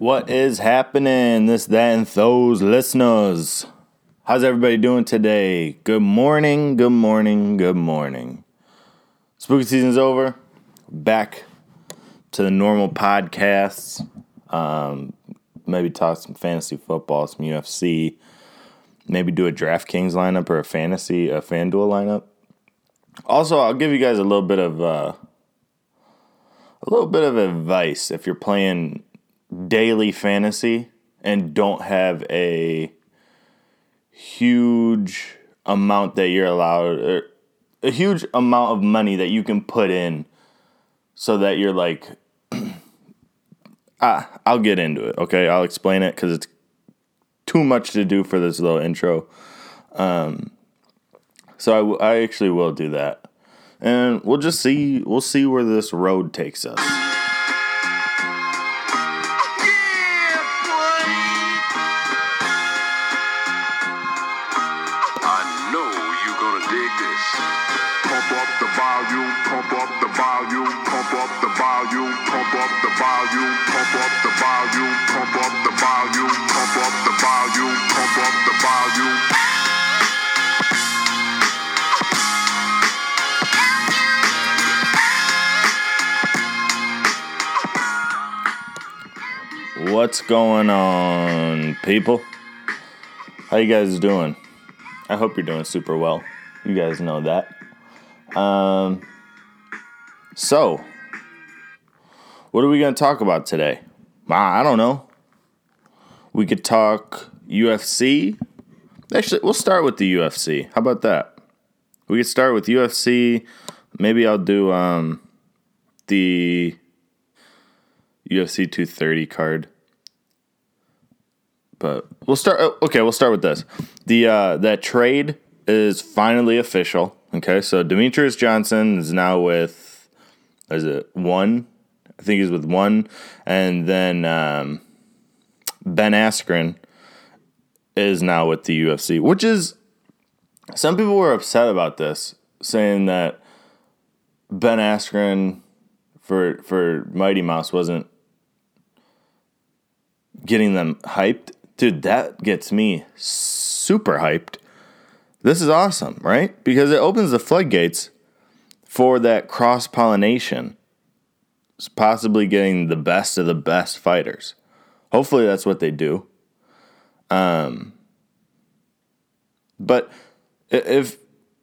What is happening? This, that, and those listeners. How's everybody doing today? Good morning, good morning, good morning. Spooky season's over. Back to the normal podcasts. Maybe talk some fantasy football, some UFC. Maybe do a DraftKings lineup or a FanDuel lineup. Also, I'll give you guys a little bit of advice if you're playing daily fantasy and don't have a huge amount that you're allowed, or a huge amount of money that you can put in, so that you're like, I'll get into it, okay? I'll explain it because it's too much to do for this little intro. So I actually will do that. And we'll see where this road takes us. What's going on, people? How you guys doing? I hope you're doing super well. You guys know that. So, what are we going to talk about today? I don't know. We could talk UFC. Actually, we'll start with the UFC. How about that? We could start with UFC. Maybe I'll do the UFC 230 card. But we'll start. Okay, we'll start with this. That trade is finally official. Okay, so Demetrius Johnson is now with, is it one? I think he's with one, and then Ben Askren is now with the UFC, which is, some people were upset about this, saying that Ben Askren for Mighty Mouse wasn't getting them hyped. Dude, that gets me super hyped. This is awesome, right? Because it opens the floodgates for that cross-pollination. It's possibly getting the best of the best fighters. Hopefully that's what they do. But if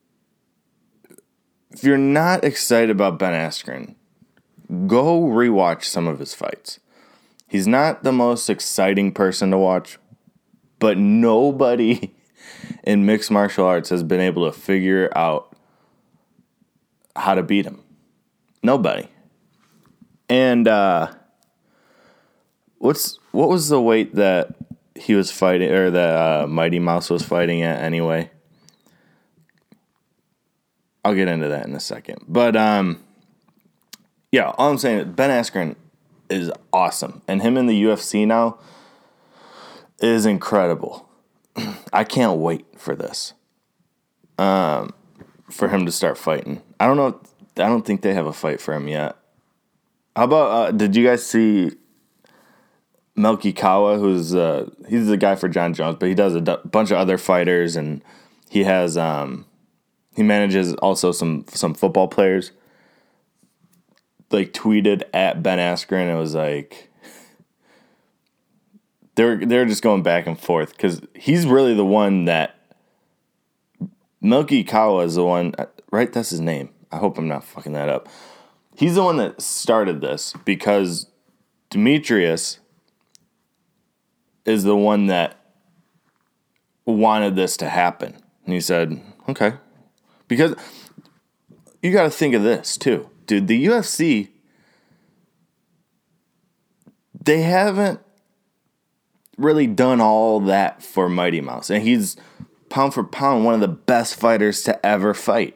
you're not excited about Ben Askren, go rewatch some of his fights. He's not the most exciting person to watch, but nobody in mixed martial arts has been able to figure out how to beat him. Nobody. And what was the weight that he was fighting, or that Mighty Mouse was fighting at anyway? I'll get into that in a second. But yeah, all I'm saying is Ben Askren is awesome, and him in the UFC now is incredible. I can't wait for this. For him to start fighting. I don't think they have a fight for him yet. How about, did you guys see Melky Kawa, who's, he's the guy for John Jones, but he does a bunch of other fighters, and he has, he manages also some football players, like, tweeted at Ben Askren, and it was like, they're just going back and forth, because he's really the one that, Melky Kawa is the one, right? That's his name. I hope I'm not fucking that up. He's the one that started this, because Demetrius is the one that wanted this to happen. And he said, okay. Because you got to think of this, too. Dude, the UFC, they haven't really done all that for Mighty Mouse. And he's, pound for pound, one of the best fighters to ever fight.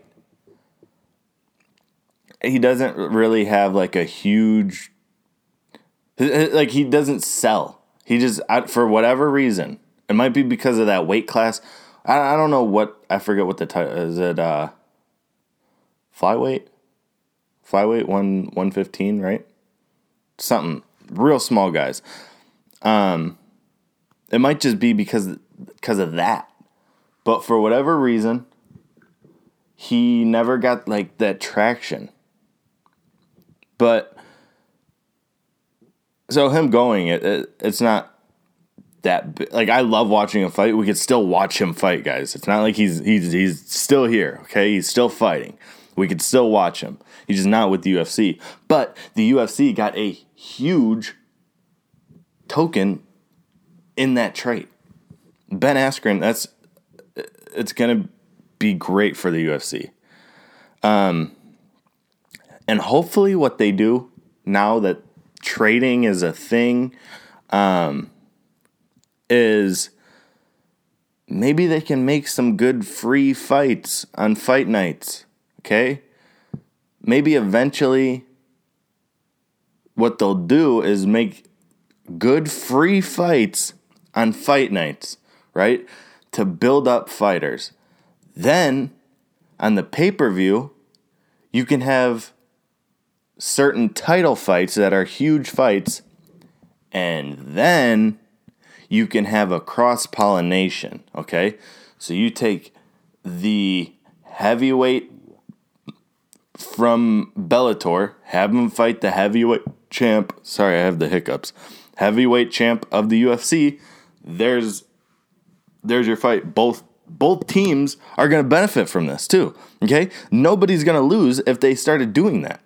He doesn't really have, like, a huge, like, he doesn't sell. He just, for whatever reason, it might be because of that weight class. I don't know what, I forget what the title, is it, flyweight? Flyweight, 115, right? Something, real small guys. It might just be because of that. But for whatever reason, he never got like that traction. But so him going, it's not that like I love watching him fight. We could still watch him fight, guys. It's not like he's still here. Okay, he's still fighting. We could still watch him. He's just not with the UFC. But the UFC got a huge token in that trade. Ben Askren, it's gonna be great for the UFC. And hopefully what they do now that trading is a thing, is maybe they can make some good free fights on fight nights, okay? Maybe eventually what they'll do is make good free fights on fight nights, right? To build up fighters. Then, on the pay-per-view, you can have certain title fights that are huge fights, and then you can have a cross-pollination, okay? So you take the heavyweight from Bellator, have them fight the heavyweight champ. Sorry, I have the hiccups. Heavyweight champ of the UFC. There's your fight. Both teams are going to benefit from this too, okay? Nobody's going to lose if they started doing that.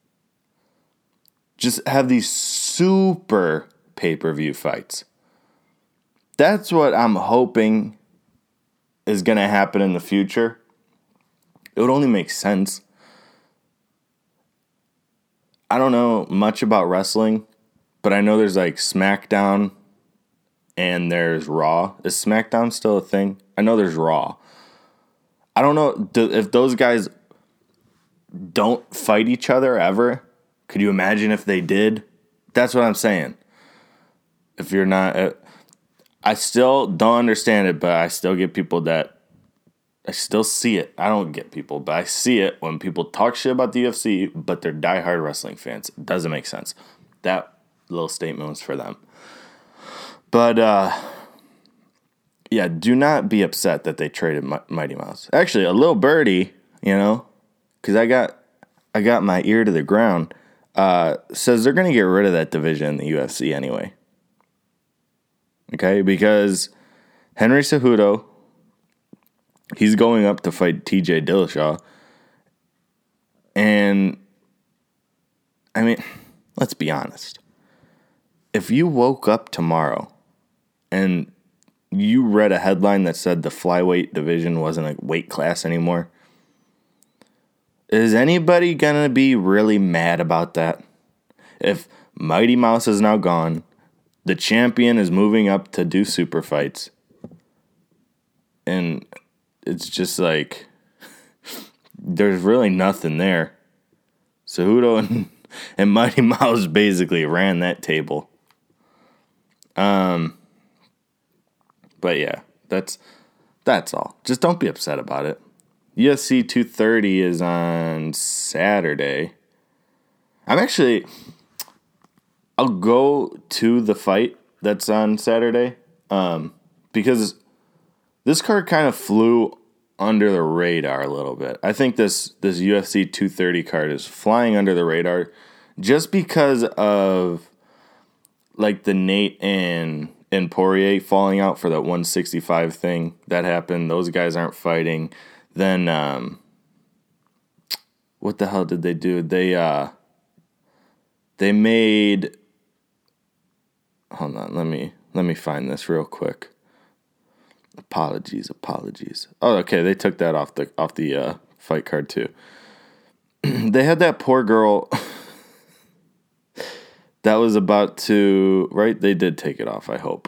Just have these super pay-per-view fights. That's what I'm hoping is going to happen in the future. It would only make sense. I don't know much about wrestling, but I know there's like SmackDown and there's Raw. Is SmackDown still a thing? I know there's Raw. I don't know if those guys don't fight each other ever. Could you imagine if they did? That's what I'm saying. If you're not... I still don't understand it, but I still get people that... I still see it. I don't get people, but I see it when people talk shit about the UFC, but they're diehard wrestling fans. It doesn't make sense. That little statement was for them. But, yeah, do not be upset that they traded Mighty Mouse. Actually, a little birdie, because I got my ear to the ground, says they're going to get rid of that division in the UFC anyway. Okay, because Henry Cejudo, he's going up to fight TJ Dillashaw. And, I mean, let's be honest. If you woke up tomorrow and you read a headline that said the flyweight division wasn't a weight class anymore, is anybody going to be really mad about that? If Mighty Mouse is now gone, the champion is moving up to do super fights, and it's just like, there's really nothing there. Cejudo and Mighty Mouse basically ran that table. But yeah, that's all. Just don't be upset about it. UFC 230 is on Saturday. I'll go to the fight that's on Saturday, because this card kind of flew under the radar a little bit. I think this UFC 230 card is flying under the radar just because of like the Nate and Poirier falling out for that 165 thing that happened. Those guys aren't fighting. Then what the hell did they do? They made... Hold on, let me find this real quick. Apologies. Oh, okay, they took that off the fight card too. They had that poor girl that was about to, right? They did take it off, I hope.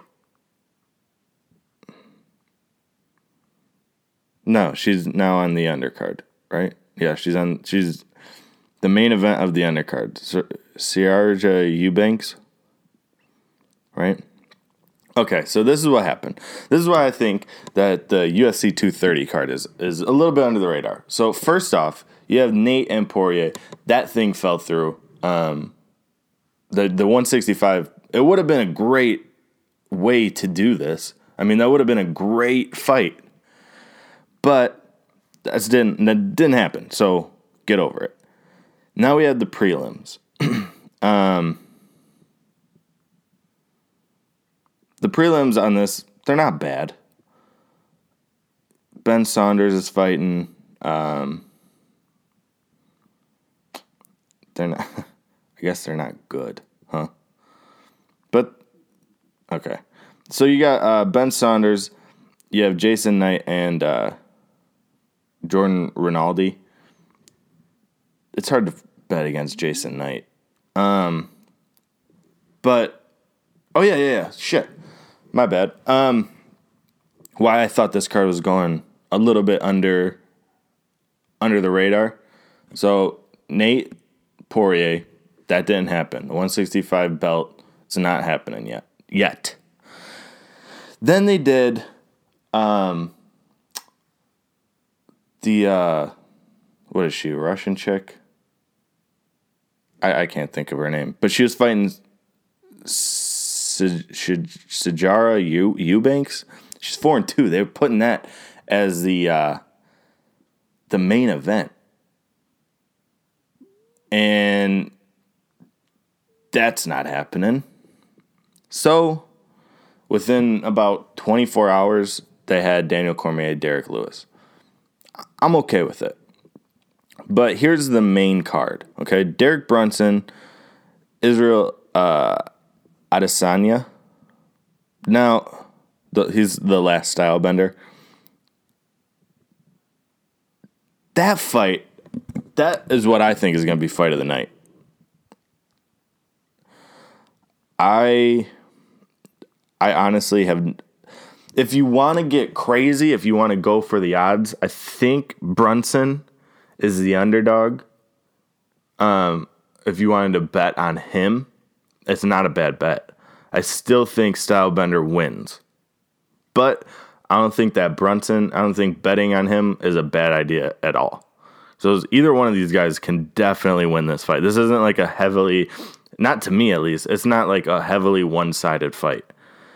No, she's now on the undercard, right? Yeah, she's the main event of the undercard. Sijara Eubanks, right? Okay, so this is what happened. This is why I think that the UFC 230 card is a little bit under the radar. So first off, you have Nate and Poirier. That thing fell through. The 165, it would have been a great way to do this. I mean, that would have been a great fight. But that didn't happen. So get over it. Now we have the prelims. The prelims on this, they're not bad. Ben Saunders is fighting. They're not. I guess they're not good, huh? But okay. So you got Ben Saunders. You have Jason Knight and Jordan Rinaldi. It's hard to bet against Jason Knight. But oh yeah. Shit, my bad. Why I thought this card was going a little bit under the radar. So Nate Poirier, that didn't happen. The 165 belt, it's not happening yet. Then they did what is she, a Russian chick? I can't think of her name. But she was fighting Sijara Eubanks. She's 4-2. They were putting that as the main event. And that's not happening. So, within about 24 hours, they had Daniel Cormier, Derek Lewis. I'm okay with it. But here's the main card, okay? Derek Brunson, Israel Adesanya. Now, he's the last stylebender. That fight, that is what I think is going to be fight of the night. I honestly have... If you want to get crazy, if you want to go for the odds, I think Brunson is the underdog. If you wanted to bet on him, it's not a bad bet. I still think Stylebender wins. But I don't think betting on him is a bad idea at all. So either one of these guys can definitely win this fight. This isn't like a heavily, not to me at least, it's not like a heavily one-sided fight.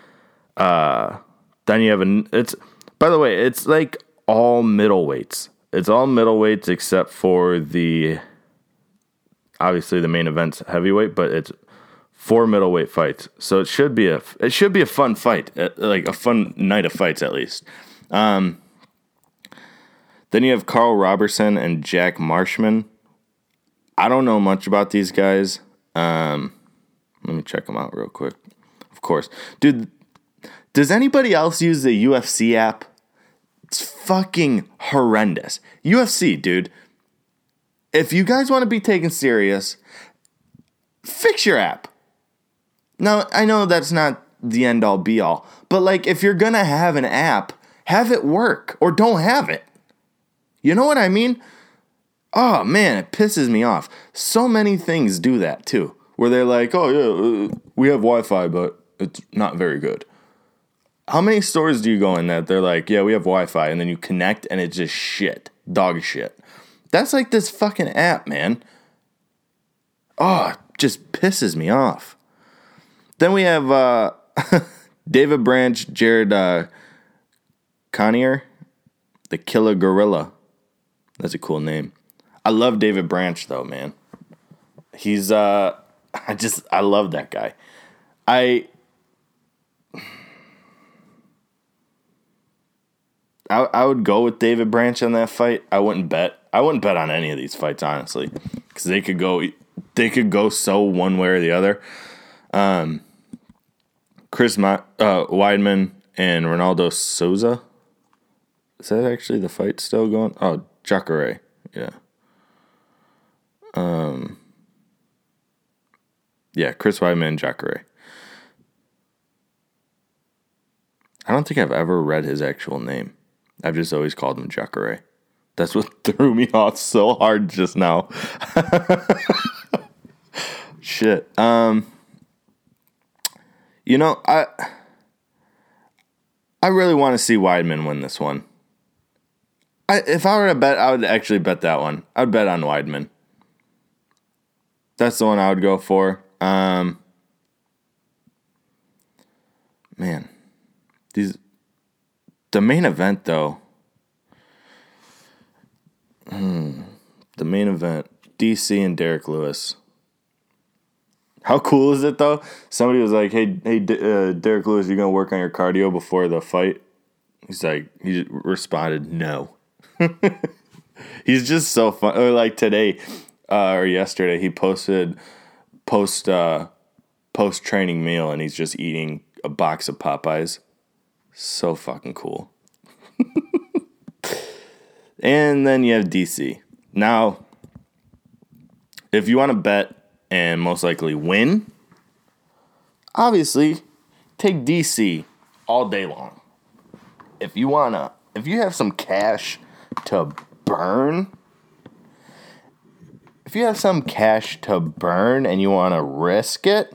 Then you have by the way, it's like all middleweights. It's all middleweights except for obviously the main event's heavyweight, but it's 4 middleweight fights. So it should be a fun fight, like a fun night of fights at least. Then you have Carl Robertson and Jack Marshman. I don't know much about these guys. Let me check them out real quick. Of course. Dude, does anybody else use the UFC app? It's fucking horrendous. UFC, dude. If you guys want to be taken serious, fix your app. Now, I know that's not the end-all, be-all, but like if you're going to have an app, have it work or don't have it. You know what I mean? Oh, man, it pisses me off. So many things do that, too, where they're like, oh, yeah, we have Wi-Fi, but it's not very good. How many stores do you go in that they're like, yeah, we have Wi-Fi, and then you connect, and it's just shit. Dog shit. That's like this fucking app, man. Oh, it just pisses me off. Then we have David Branch, Jared Conier, the Killer Gorilla. That's a cool name. I love David Branch, though, man. He's, I love that guy. I would go with David Branch on that fight. I wouldn't bet on any of these fights, honestly, because they could go so one way or the other. Chris Weidman and Ronaldo Souza. Is that actually the fight still going? Oh, Jacare. Yeah. Yeah, Chris Weidman and Jacare. I don't think I've ever read his actual name. I've just always called him Jacare. That's what threw me off so hard just now. Shit. You know, I really want to see Weidman win this one. If I were to bet, I would actually bet that one. I would bet on Weidman. That's the one I would go for. Man, the main event though. The main event, DC and Derek Lewis. How cool is it though? Somebody was like, "Hey, Derek Lewis, you gonna work on your cardio before the fight?" He responded, "No." He's just so fun. Or like today, or yesterday, he posted post training meal, and he's just eating a box of Popeyes. So fucking cool. And then you have DC. Now, if you want to bet and most likely win, obviously take DC all day long. If you have some cash to burn, and you want to risk it,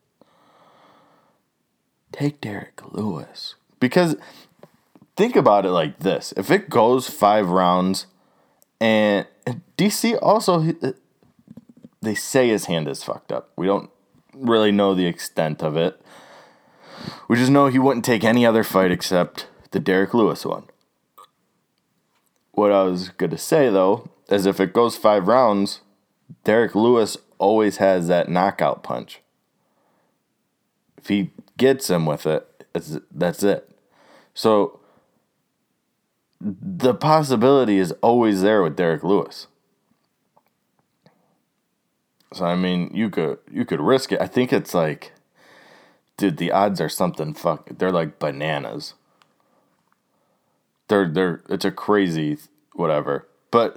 take Derek Lewis. Because think about it like this. If it goes 5 rounds, and DC also, they say his hand is fucked up. We don't really know the extent of it. We just know he wouldn't take any other fight except the Derek Lewis one. What I was going to say, though, is if it goes 5 rounds, Derek Lewis always has that knockout punch. If he gets him with it, that's it. So the possibility is always there with Derek Lewis. So I mean, you could risk it. I think it's like, dude, the odds are something they're like bananas. It's a crazy whatever. But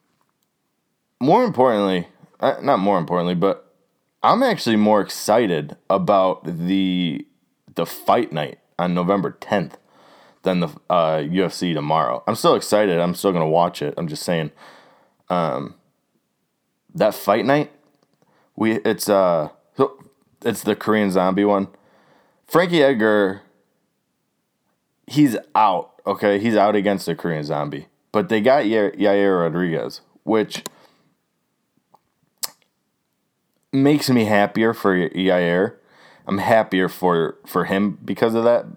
but I'm actually more excited about the fight night on November 10th than the UFC tomorrow. I'm still excited. I'm still going to watch it. I'm just saying, that fight night, it's the Korean Zombie one. Frankie Edgar, he's out, okay? He's out against the Korean Zombie. But they got Yair Rodriguez, which makes me happier for Yair. I'm happier for him because of that.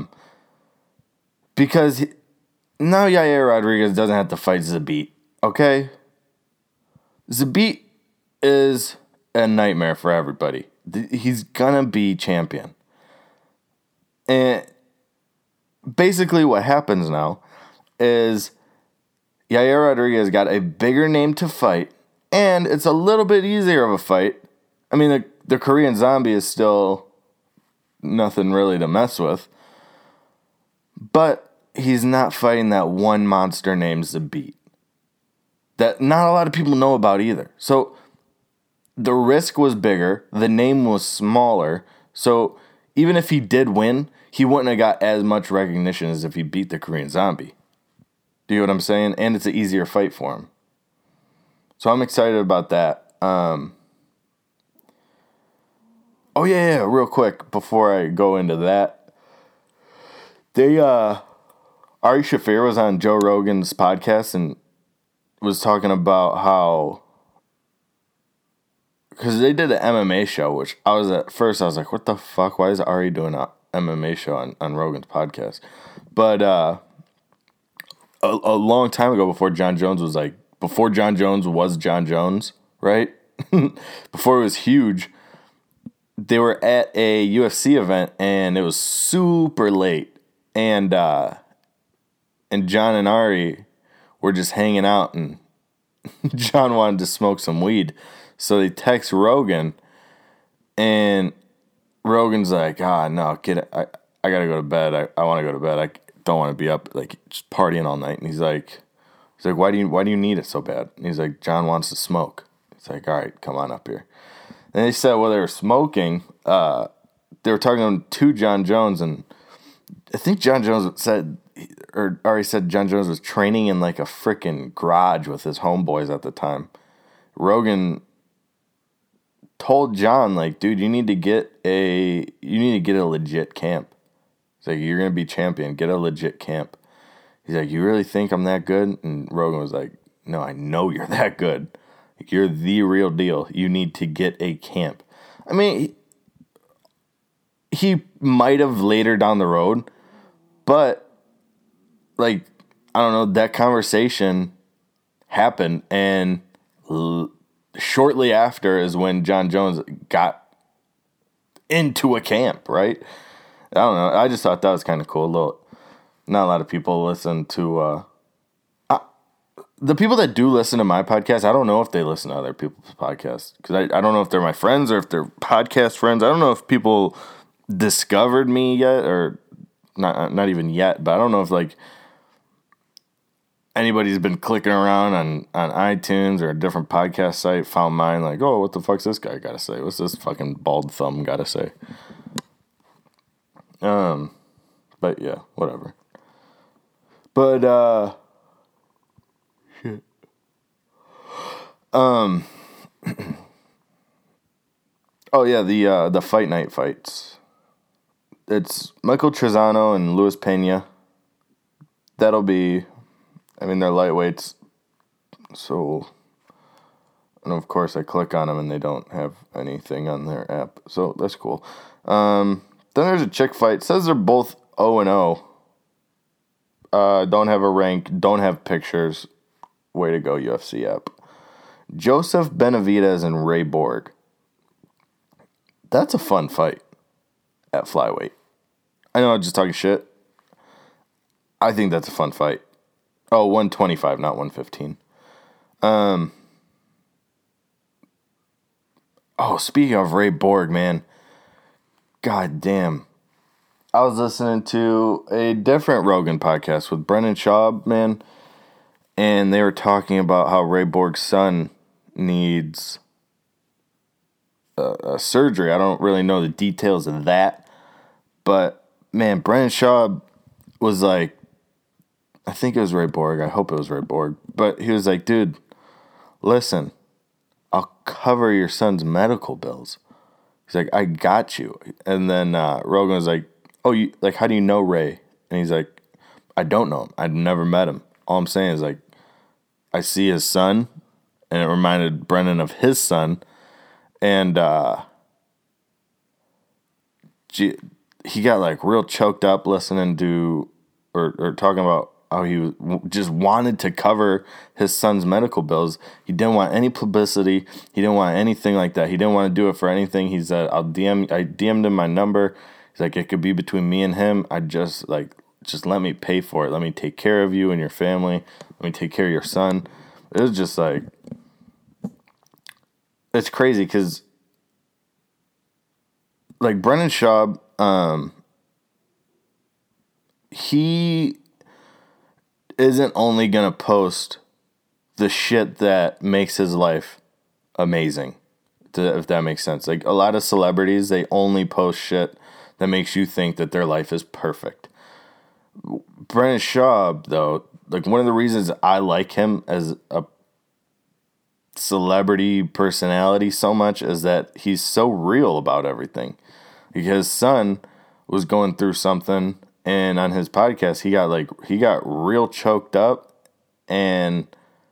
Because now Yair Rodriguez doesn't have to fight Zabit, okay? Zabit is a nightmare for everybody. He's gonna be champion. And basically what happens now is Yair Rodriguez got a bigger name to fight, and it's a little bit easier of a fight. I mean, the Korean Zombie is still nothing really to mess with. But he's not fighting that one monster named Zabit that not a lot of people know about either. So the risk was bigger. The name was smaller. So even if he did win, he wouldn't have got as much recognition as if he beat the Korean Zombie. Do you know what I'm saying? And it's an easier fight for him. So I'm excited about that. Oh yeah, real quick before I go into that. Ari Shaffir was on Joe Rogan's podcast and was talking about how, because they did an MMA show, which I was like, what the fuck? Why is Ari doing an MMA show on Rogan's podcast? But a long time ago, before John Jones was John Jones, right? Before it was huge, they were at a UFC event and it was super late. And John and Ari were just hanging out, and John wanted to smoke some weed. So they text Rogan, and Rogan's like, no, kid, I gotta go to bed. I want to go to bed. I don't want to be up like just partying all night. And he's like, why do you need it so bad? And he's like, John wants to smoke. It's like, all right, come on up here. And they said while they were smoking, they were talking to John Jones, and I think John Jones said John Jones was training in like a freaking garage with his homeboys at the time. Rogan told John, like, dude, you need to get a legit camp. He's like, you're gonna be champion. Get a legit camp. He's like, you really think I'm that good? And Rogan was like, no, I know you're that good. You're the real deal. You need to get a camp. I mean, he might have later down the road, but like, I don't know, that conversation happened, and shortly after is when Jon Jones got into a camp, right? I don't know. I just thought that was kind of cool. Not a lot of people listen to the people that do listen to my podcast. I don't know if they listen to other people's podcasts, because I don't know if they're my friends or if they're podcast friends. I don't know if people discovered me yet, or not even yet, but I don't know if like anybody's been clicking around on iTunes or a different podcast site, found mine, like, oh, what the fuck's this guy got to say? What's this fucking bald thumb got to say? But yeah, whatever. But shit. Oh yeah, the fight night fights. It's Michael Trizano and Luis Pena. That'll be, I mean, they're lightweights, so, and of course I click on them and they don't have anything on their app, so that's cool. Then there's a chick fight. It says they're both 0-0. Don't have a rank, don't have pictures. Way to go, UFC app. Joseph Benavidez and Ray Borg. That's a fun fight at flyweight. I know I'm just talking shit. I think that's a fun fight. Oh, 125, not 115. Oh, speaking of Ray Borg, man. God damn. I was listening to a different Rogan podcast with Brendan Schaub, man. And they were talking about how Ray Borg's son needs a surgery. I don't really know the details of that. But, man, Brendan Schaub was like, I think it was Ray Borg. I hope it was Ray Borg. But he was like, dude, listen, I'll cover your son's medical bills. He's like, I got you. And then Rogan was like, oh, how do you know Ray? And he's like, I don't know him. I've never met him. All I'm saying is, like, I see his son, and it reminded Brendan of his son. And he got, like, real choked up listening to, or talking about how he just wanted to cover his son's medical bills. He didn't want any publicity. He didn't want anything like that. He didn't want to do it for anything. He said, I DM'd him my number. He's like, it could be between me and him. Just let me pay for it. Let me take care of you and your family. Let me take care of your son. It was just like, it's crazy because, like, Brendan Schaub, he isn't only going to post the shit that makes his life amazing, if that makes sense. Like, a lot of celebrities, they only post shit that makes you think that their life is perfect. Brendan Schaub, though, like, one of the reasons I like him as a celebrity personality so much is that he's so real about everything. Because his son was going through something, and on his podcast, he got real choked up, and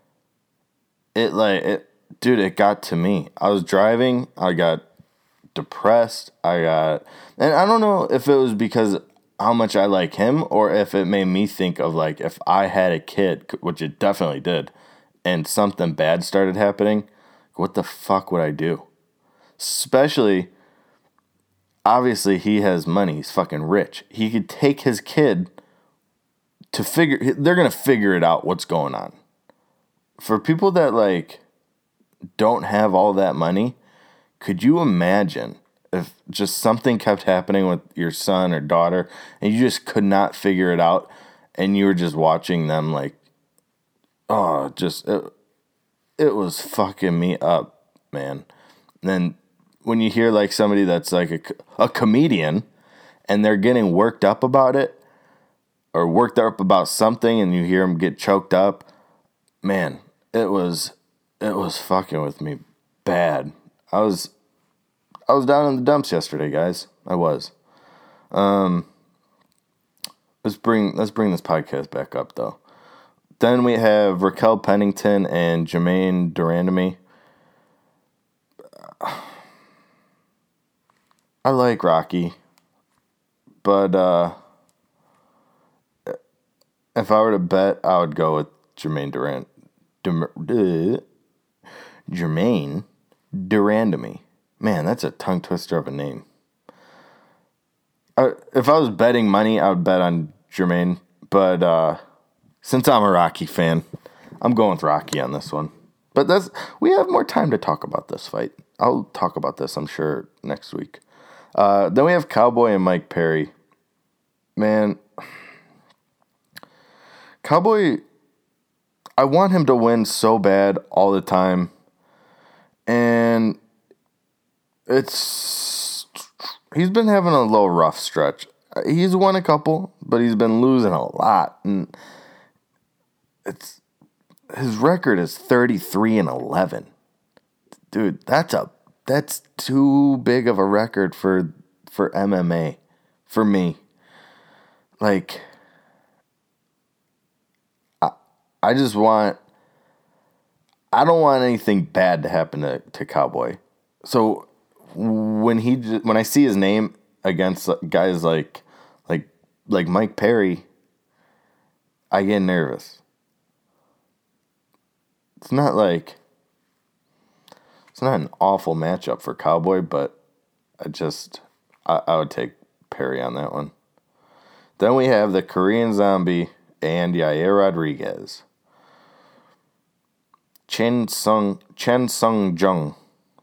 it got to me. I was driving, I got depressed, and I don't know if it was because how much I like him, or if it made me think of, like, if I had a kid, which it definitely did, and something bad started happening, what the fuck would I do? Especially, obviously, he has money. He's fucking rich. He could take his kid they're going to figure it out what's going on. For people that, like, don't have all that money, could you imagine if just something kept happening with your son or daughter and you just could not figure it out, and you were just watching them, like, oh, it was fucking me up, man. And then when you hear, like, somebody that's like a comedian and they're getting worked up about it, or worked up about something, and you hear them get choked up, man, it was fucking with me bad. I was down in the dumps yesterday, guys. I was. Let's bring this podcast back up, though. Then we have Raquel Pennington and Jermaine Durandamy. I like Rocky. But if I were to bet, I would go with Jermaine Durant. Jermaine Durandamy. Man, that's a tongue twister of a name. If I was betting money, I would bet on Jermaine. But since I'm a Rocky fan, I'm going with Rocky on this one. But we have more time to talk about this fight. I'll talk about this, I'm sure, next week. Then we have Cowboy and Mike Perry. Man, Cowboy, I want him to win so bad all the time. And he's been having a little rough stretch. He's won a couple, but he's been losing a lot. And his record is 33-11. Dude, that's too big of a record for MMA for me. Like, I don't want anything bad to happen to Cowboy. So when I see his name against guys like Mike Perry, I get nervous. It's not an awful matchup for Cowboy, but I would take Perry on that one. Then we have the Korean Zombie and Yair Rodriguez. Chen Sung Jung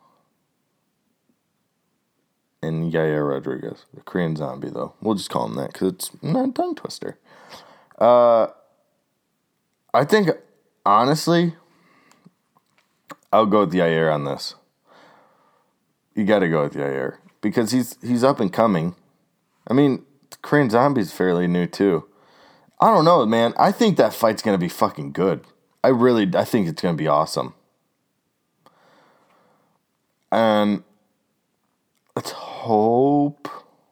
and Yair Rodriguez. The Korean Zombie, though. We'll just call him that because it's not a tongue twister. I think, honestly, I'll go with Yair on this. You got to go with Yair because he's up and coming. I mean, Korean Zombie's fairly new, too. I don't know, man. I think that fight's going to be fucking good. I think it's going to be awesome. And let's hope.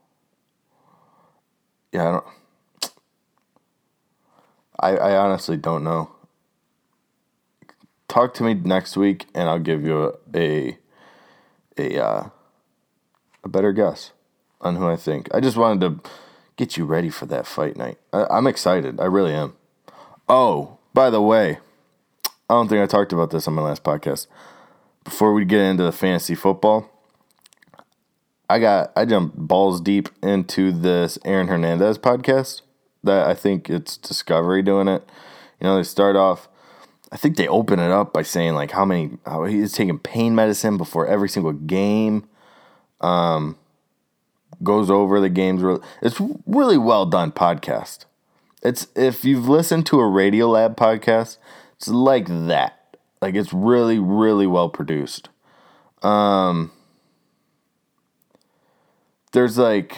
Yeah, I honestly don't know. Talk to me next week, and I'll give you a better guess on who I think. I just wanted to get you ready for that fight night. I'm excited. I really am. Oh, by the way, I don't think I talked about this on my last podcast. Before we get into the fantasy football, I jumped balls deep into this Aaron Hernandez podcast. That I think it's Discovery doing it. You know, they start off. I think they open it up by saying like how he's taking pain medicine before every single game. Goes over the games. It's really well done podcast. If you've listened to a Radiolab podcast, it's like that. Like it's really, really well produced. There's like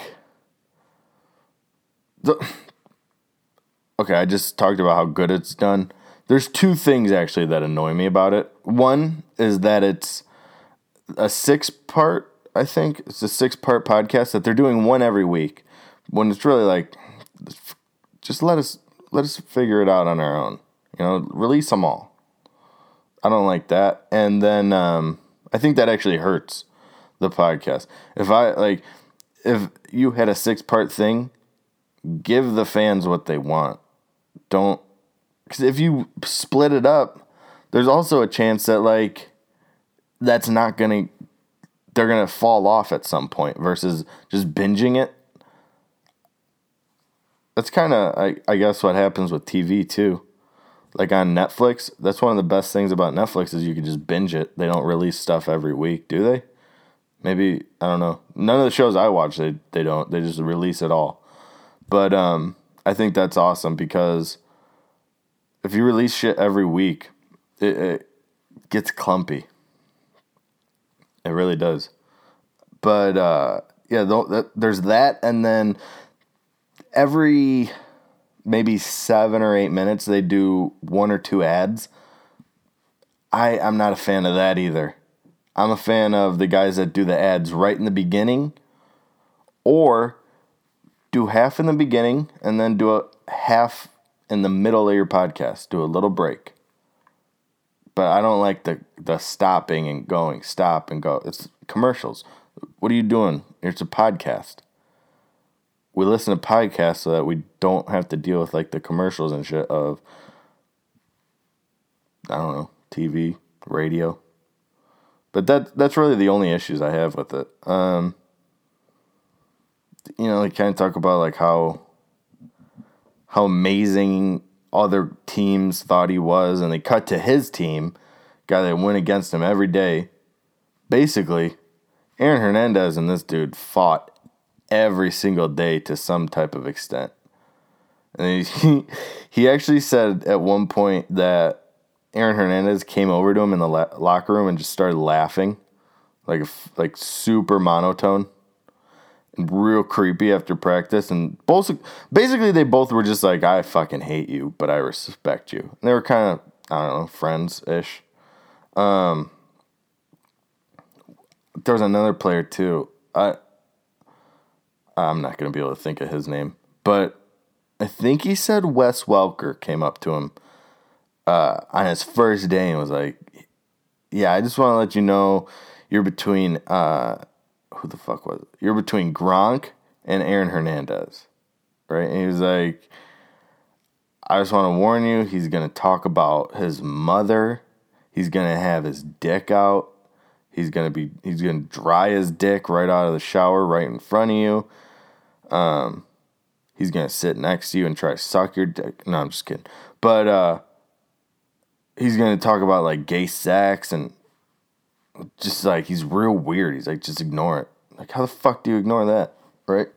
okay, I just talked about how good it's done. There's two things actually that annoy me about it. One is that it's a 6-part, I think. It's a 6-part podcast that they're doing one every week. When it's really like, just let us figure it out on our own. You know, release them all. I don't like that. And then I think that actually hurts the podcast. If you had a 6-part thing, give the fans what they want. Don't, because if you split it up, there's also a chance that they're gonna fall off at some point versus just binging it. That's kind of, I guess, what happens with TV too. Like on Netflix, that's one of the best things about Netflix is you can just binge it. They don't release stuff every week, do they? Maybe, I don't know. None of the shows I watch, they don't. They just release it all. But I think that's awesome because if you release shit every week, it gets clumpy. It really does. But there's that, and then every maybe 7 or 8 minutes they do 1 or 2 ads. I'm not a fan of that either. I'm a fan of the guys that do the ads right in the beginning, or do half in the beginning and then do a half in the middle of your podcast. Do a little break. But I don't like the stopping and going, stop and go. It's commercials. What are you doing? It's a podcast. we listen to podcasts so that we don't have to deal with like the commercials and shit of, I don't know, TV, radio. But that's really the only issues I have with it. They kind of talk about like how amazing other teams thought he was, and they cut to his team, guy that went against him every day. Basically, Aaron Hernandez and this dude fought every single day to some type of extent. And he actually said at one point that Aaron Hernandez came over to him in the locker room and just started laughing, like super monotone and real creepy after practice. And basically they both were just like, I fucking hate you, but I respect you. And they were kind of, I don't know, friends-ish. There was another player too. I'm not going to be able to think of his name, but I think he said Wes Welker came up to him on his first day and was like, yeah, I just want to let you know you're between, who the fuck was it? You're between Gronk and Aaron Hernandez, right? And he was like, I just want to warn you, he's going to talk about his mother. He's going to have his dick out. He's going to dry his dick right out of the shower right in front of you. He's going to sit next to you and try to suck your dick. No, I'm just kidding. But he's going to talk about like gay sex and just like he's real weird. He's like, just ignore it. Like, how the fuck do you ignore that? Right?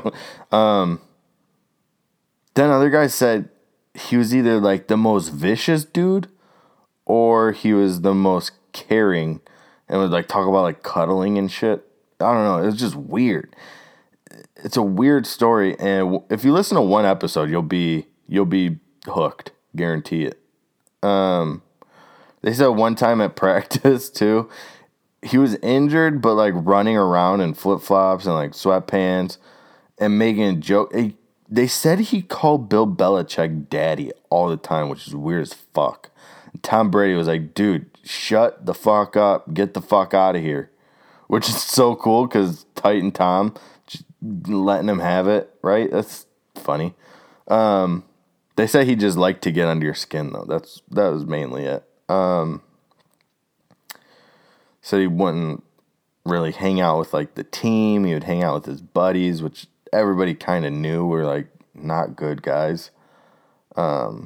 Then other guys said he was either like the most vicious dude or he was the most caring and would like talk about like cuddling and shit. I don't know. It was just weird. It's a weird story, and if you listen to one episode, you'll be hooked. Guarantee it. They said one time at practice too, he was injured, but like running around in flip flops and like sweatpants and making a joke. They said he called Bill Belichick daddy all the time, which is weird as fuck. And Tom Brady was like, dude, shut the fuck up, get the fuck out of here, which is so cool because Titan Tom just letting him have it, right? That's funny. They say he just liked to get under your skin though. That was mainly it. Said he wouldn't really hang out with like the team. He would hang out with his buddies, which everybody kind of knew were like not good guys. What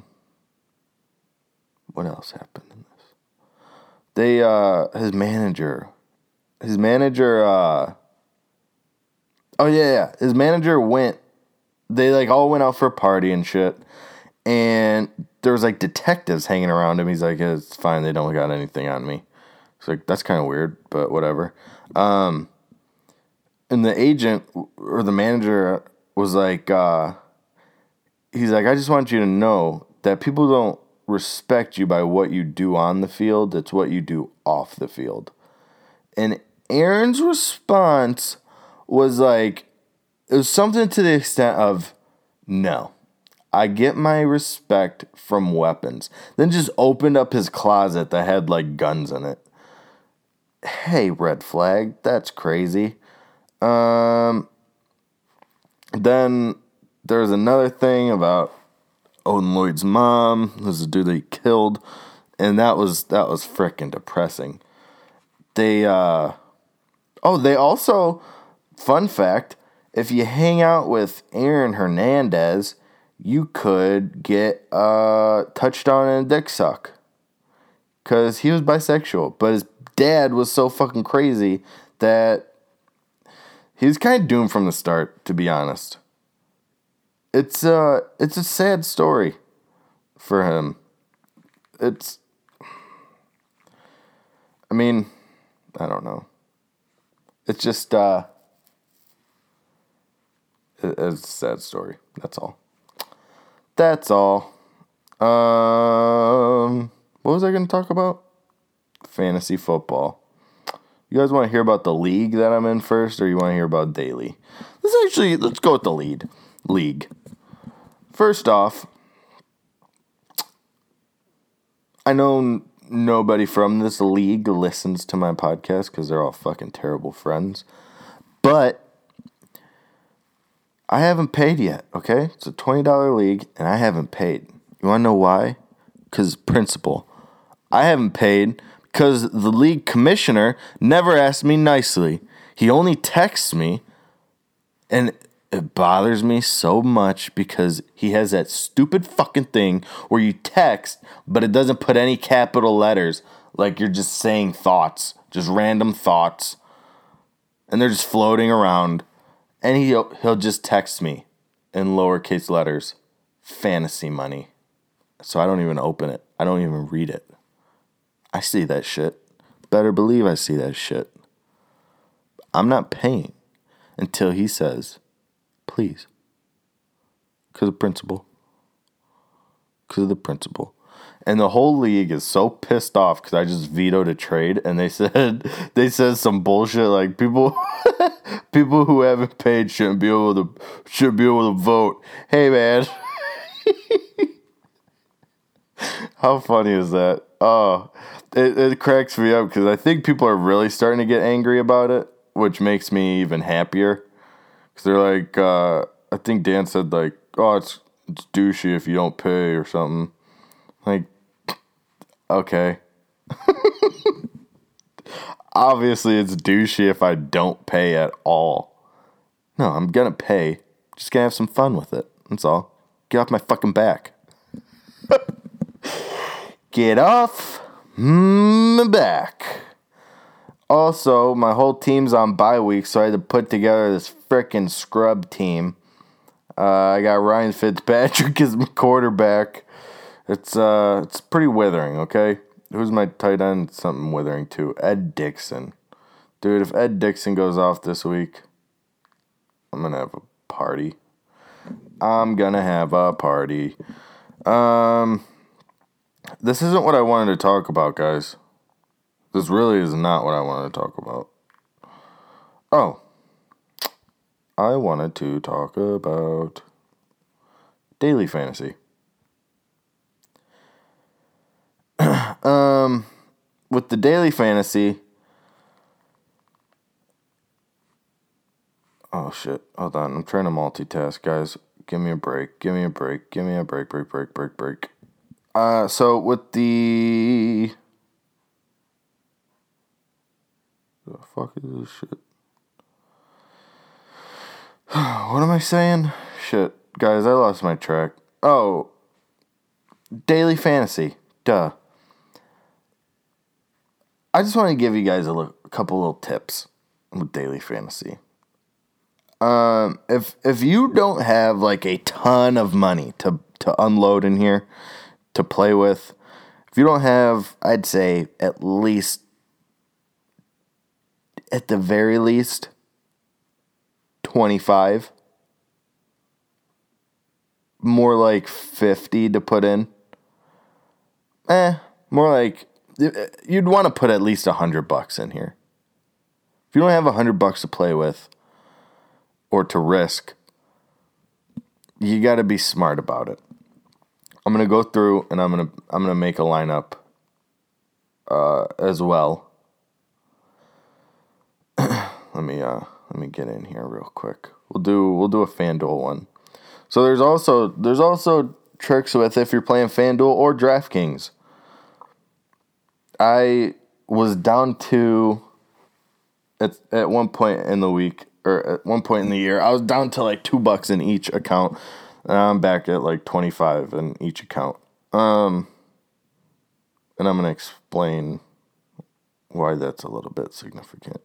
else happened in this? His manager, his manager went, they like all went out for a party and shit. And there was like detectives hanging around him. He's like, it's fine. They don't got anything on me. It's like, that's kind of weird, but whatever. And the agent or the manager was like, he's like, I just want you to know that people don't respect you by what you do on the field. It's what you do off the field. And Aaron's response was like, it was something to the extent of, no, I get my respect from weapons. Then just opened up his closet that had like guns in it. Hey, red flag, that's crazy. Then there's another thing about Odin Lloyd's mom. This is a dude they killed, and that was freaking depressing. They also, fun fact, if you hang out with Aaron Hernandez, you could get a touchdown and a dick suck. Because he was bisexual, but his dad was so fucking crazy that he was kind of doomed from the start, to be honest. It's a sad story for him. I don't know. It's just, it's a sad story. That's all. What was I going to talk about? Fantasy football. You guys want to hear about the league that I'm in first, or you want to hear about daily? Let's go with the league. First off, I know nobody from this league listens to my podcast because they're all fucking terrible friends. But I haven't paid yet, okay? It's a $20 league, and I haven't paid. You want to know why? Because principle. I haven't paid because the league commissioner never asked me nicely. He only texts me, and it bothers me so much because he has that stupid fucking thing where you text, but it doesn't put any capital letters. Like you're just saying thoughts, just random thoughts, and they're just floating around. And he'll just text me in lowercase letters, fantasy money. So I don't even open it. I don't even read it. I see that shit. Better believe I see that shit. I'm not paying until he says, please. Because of principle. Because of the principle. And the whole league is so pissed off because I just vetoed a trade, and they said some bullshit like people who haven't paid shouldn't be able to vote. Hey man, how funny is that? Oh, it cracks me up because I think people are really starting to get angry about it, which makes me even happier. Because they're like, I think Dan said like, oh, it's douchey if you don't pay or something. Like, okay. Obviously, it's douchey if I don't pay at all. No, I'm gonna pay. Just gonna have some fun with it. That's all. Get off my fucking back. Get off my back. Also, my whole team's on bye week, so I had to put together this frickin' scrub team. I got Ryan Fitzpatrick as my quarterback. It's pretty withering, okay? Who's my tight end? Something withering too. Ed Dickson. Dude, if Ed Dickson goes off this week, I'm gonna have a party. This isn't what I wanted to talk about, guys. This really is not what I wanted to talk about. Oh. I wanted to talk about daily fantasy. With the daily fantasy. Oh shit! Hold on, I'm trying to multitask, guys. Give me a break. Break. So with the fuck is this shit? What am I saying? Shit, guys, I lost my track. Oh, daily fantasy. Duh. I just want to give you guys a couple little tips with daily fantasy. If you don't have like a ton of money to unload in here to play with, if you don't have, I'd say at the very least 25, more like 50 to put in. More like you'd want to put at least $100 in here. If you don't have $100 to play with or to risk, you got to be smart about it. I'm gonna go through and I'm gonna make a lineup as well. Let me get in here real quick. We'll do a FanDuel one. So there's also tricks with if you're playing FanDuel or DraftKings. I was down to at one point in the week or at one point in the year, I was down to like $2 in each account, and I'm back at like 25 in each account. And I'm gonna explain why that's a little bit significant.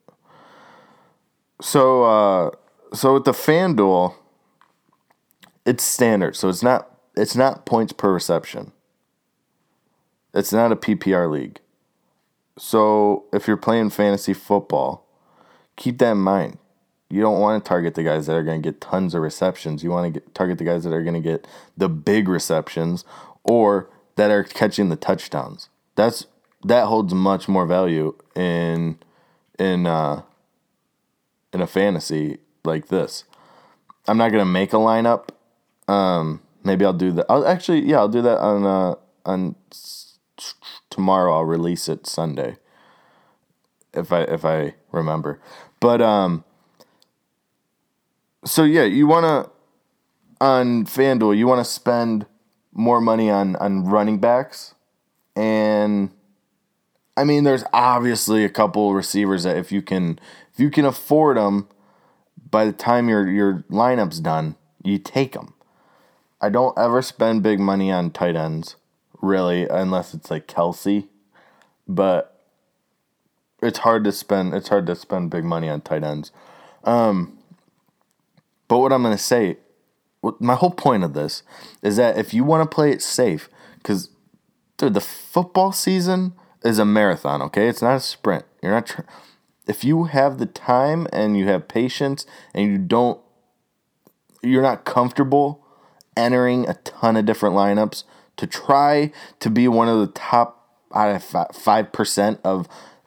So with the FanDuel, it's standard. So it's not points per reception. It's not a PPR league. So if you're playing fantasy football, keep that in mind. You don't want to target the guys that are going to get tons of receptions. You want to target the guys that are going to get the big receptions or that are catching the touchdowns. That holds much more value in a fantasy like this. I'm not going to make a lineup. Maybe I'll do that. I'll do that on tomorrow. I'll release it Sunday if I remember. But So yeah, you want to on FanDuel, you want to spend more money on running backs, and I mean, there's obviously a couple receivers that if you can afford them, by the time your lineup's done, you take them. I don't ever spend big money on tight ends, really, unless it's like Kelsey, but it's hard to spend big money on tight ends. But what I'm going to say, my whole point of this is that if you want to play it safe, because, dude, the football season is a marathon, okay? It's not a sprint. If you have the time and you have patience and you're not comfortable entering a ton of different lineups to try to be one of the top out of 5% of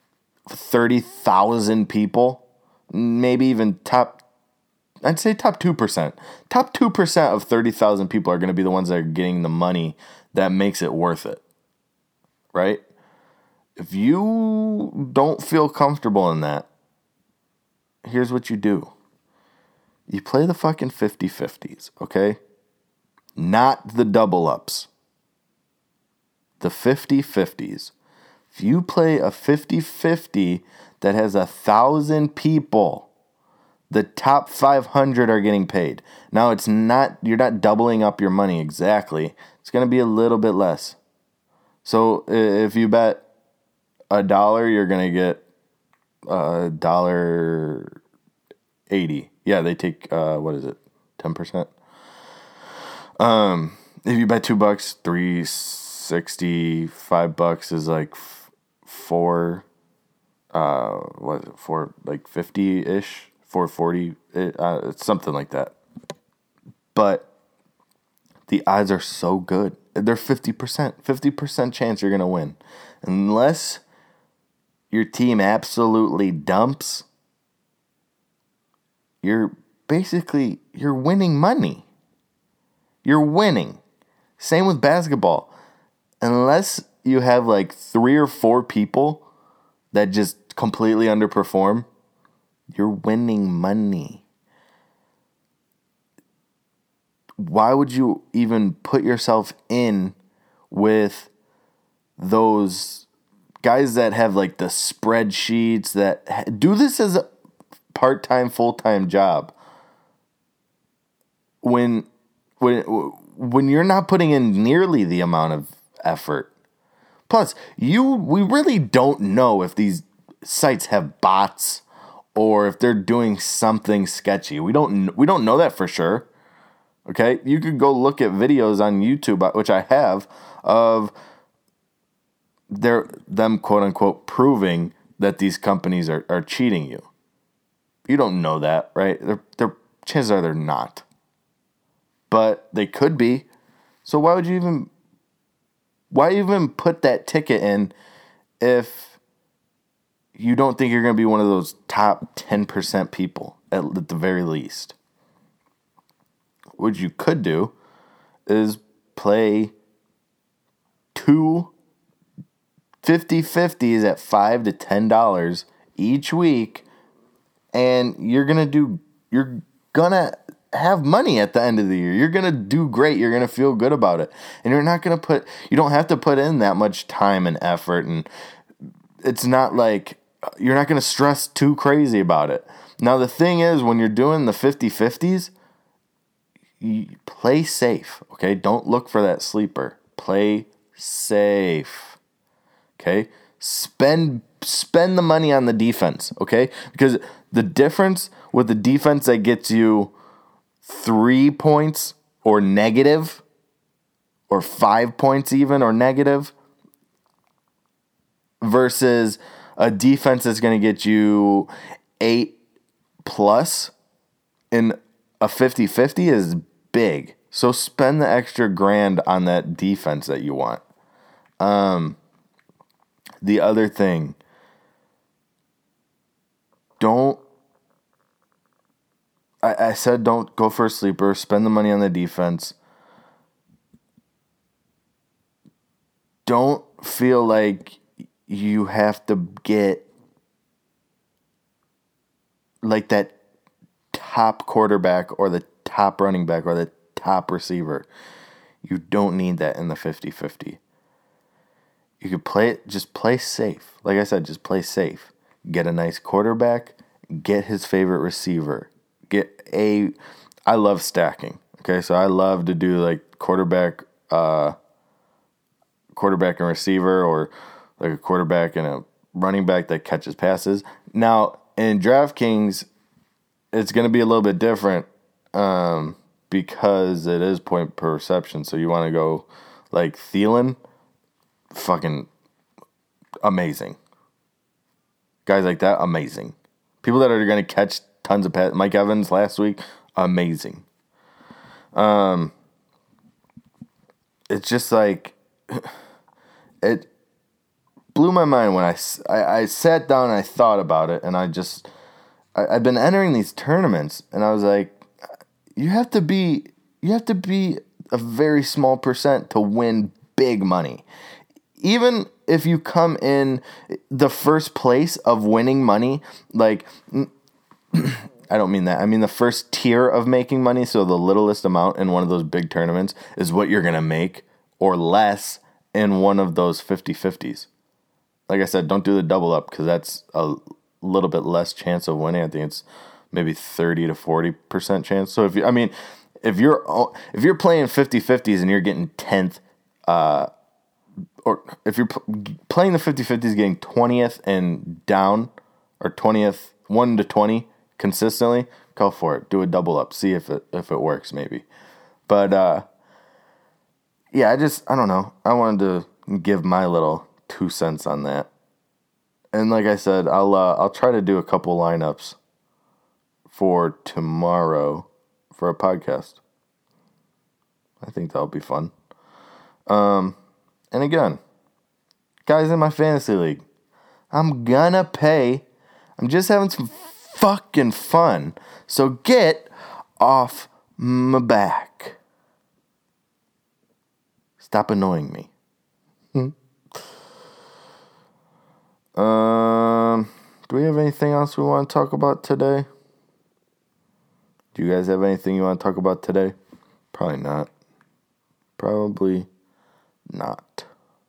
30,000 people, maybe even I'd say top 2%. Top 2% of 30,000 people are going to be the ones that are getting the money that makes it worth it. Right? If you don't feel comfortable in that, here's what you do. You play the fucking 50-50s, okay? Not the double ups. The 50-50s. If you play a 50-50 that has 1,000 people, the top 500 are getting paid. Now you're not doubling up your money exactly. It's going to be a little bit less. So if you bet $1, you're going to get $1.80. Yeah, they take, what is it? 10%. If you bet $2, $3.65 is like four, what is it? Like 50-ish. 440, it's something like that. But the odds are so good. They're 50% chance you're going to win. Unless your team absolutely dumps, you're winning money. You're winning. Same with basketball. Unless you have like 3 or 4 people that just completely underperform, you're winning money. Why would you even put yourself in with those guys that have like the spreadsheets that do this as a part-time, full-time job? When you're not putting in nearly the amount of effort. Plus, we really don't know if these sites have bots or if they're doing something sketchy. We don't know that for sure. Okay? You could go look at videos on YouTube, which I have, of them quote unquote proving that these companies are cheating you. You don't know that, right? They're chances are they're not. But they could be. So why even put that ticket in if you don't think you're going to be one of those top 10% people at the very least? What you could do is play 2 50-50s at $5 to $10 each week, and you're gonna have money at the end of the year. You're gonna do great. You're gonna feel good about it, and you don't have to put in that much time and effort, and it's not like you're not gonna stress too crazy about it. Now the thing is, when you're doing the 50-50s, you play safe. Okay, don't look for that sleeper. Play safe. Okay, spend the money on the defense. Okay, because the difference with the defense that gets you 3 points or negative, or 5 points even or negative, versus a defense that's going to get you 8 plus in a 50-50 is big. So spend the extra $1,000 on that defense that you want. The other thing, I said don't go for a sleeper. Spend the money on the defense. Don't feel like you have to get like that top quarterback or the top running back or the top receiver. You don't need that in the 50-50. You could just play safe. Like I said, just play safe. Get a nice quarterback, get his favorite receiver. I love stacking. Okay, so I love to do like quarterback and receiver, or like a quarterback and a running back that catches passes. Now, in DraftKings, it's going to be a little bit different because it is point per reception. So you want to go like Thielen, fucking amazing. Guys like that, amazing. People that are going to catch tons of passes. Mike Evans last week, amazing. It's just like, it blew my mind when I sat down and I thought about it, and I've been entering these tournaments, and I was like, you have to be a very small percent to win big money. Even if you come in the first place of winning money, like, I don't mean that. I mean the first tier of making money, so the littlest amount in one of those big tournaments is what you're going to make, or less in one of those 50-50s. Like I said, don't do the double up because that's a little bit less chance of winning. I think it's maybe 30 to 40% chance. So if you're playing 50-50s and you're getting 10th, or if you're playing the 50-50s getting 20th and down, or 20th 1 to 20 consistently, go for it. Do a double up. See if it works maybe. But yeah, I don't know. I wanted to give my little 2 cents on that. And like I said, I'll try to do a couple lineups for tomorrow for a podcast. I think that'll be fun. And again, guys in my fantasy league, I'm gonna pay. I'm just having some fucking fun. So get off my back. Stop annoying me. Do we have anything else we want to talk about today? Do you guys have anything you want to talk about today? Probably not. Probably not.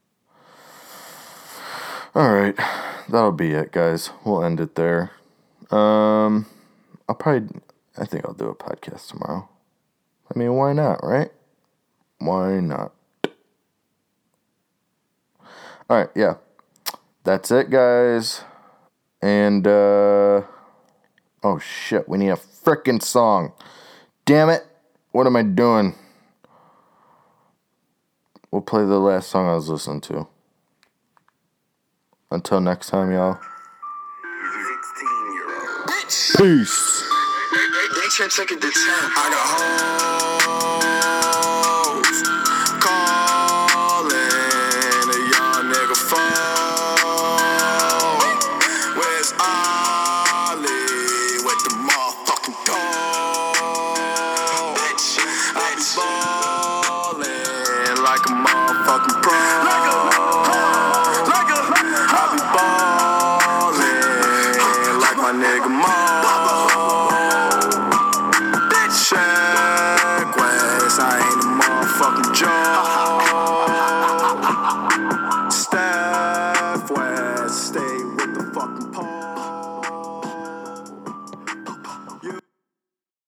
Alright. That'll be it, guys. We'll end it there. I think I'll do a podcast tomorrow. I mean, why not, right? Why not? Alright, yeah. That's it, guys. And, oh shit, we need a frickin' song. Damn it. What am I doing? We'll play the last song I was listening to. Until next time, y'all. Peace. I got hoes calling a young nigga phone. Where's Ollie with the motherfucking gold? I be ballin' like a motherfucking pro.